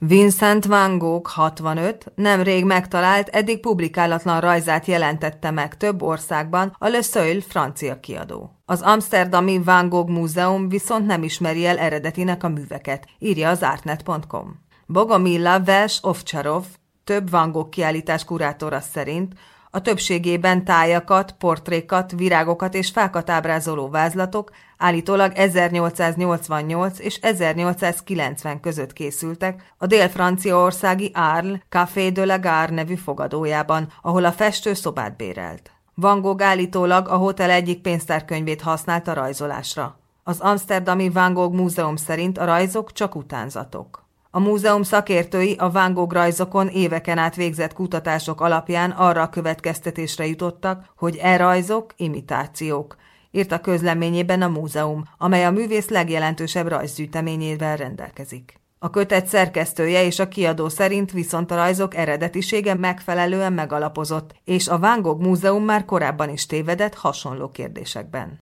Vincent van Gogh 65 nemrég megtalált, eddig publikálatlan rajzát jelentette meg több országban a Le Seuil francia kiadó. Az amszterdami Van Gogh Múzeum viszont nem ismeri el eredetinek a műveket, írja az artnet.com. Bogomilla Welsh-Ovcharov, több Van Gogh kiállítás kurátora szerint a többségében tájakat, portrékat, virágokat és fákat ábrázoló vázlatok állítólag 1888 és 1890 között készültek a dél-franciaországi Arles Café de la Gare nevű fogadójában, ahol a festő szobát bérelt. Van Gogh állítólag a hotel egyik pénztárkönyvét használta rajzolásra. Az amszterdami Van Gogh Múzeum szerint a rajzok csak utánzatok. A múzeum szakértői a Van Gogh rajzokon éveken át végzett kutatások alapján arra a következtetésre jutottak, hogy rajzok imitációk, írt a közleményében a múzeum, amely a művész legjelentősebb rajzgyűjteményével rendelkezik. A kötet szerkesztője és a kiadó szerint viszont a rajzok eredetisége megfelelően megalapozott, és a Van Gogh Múzeum már korábban is tévedett hasonló kérdésekben.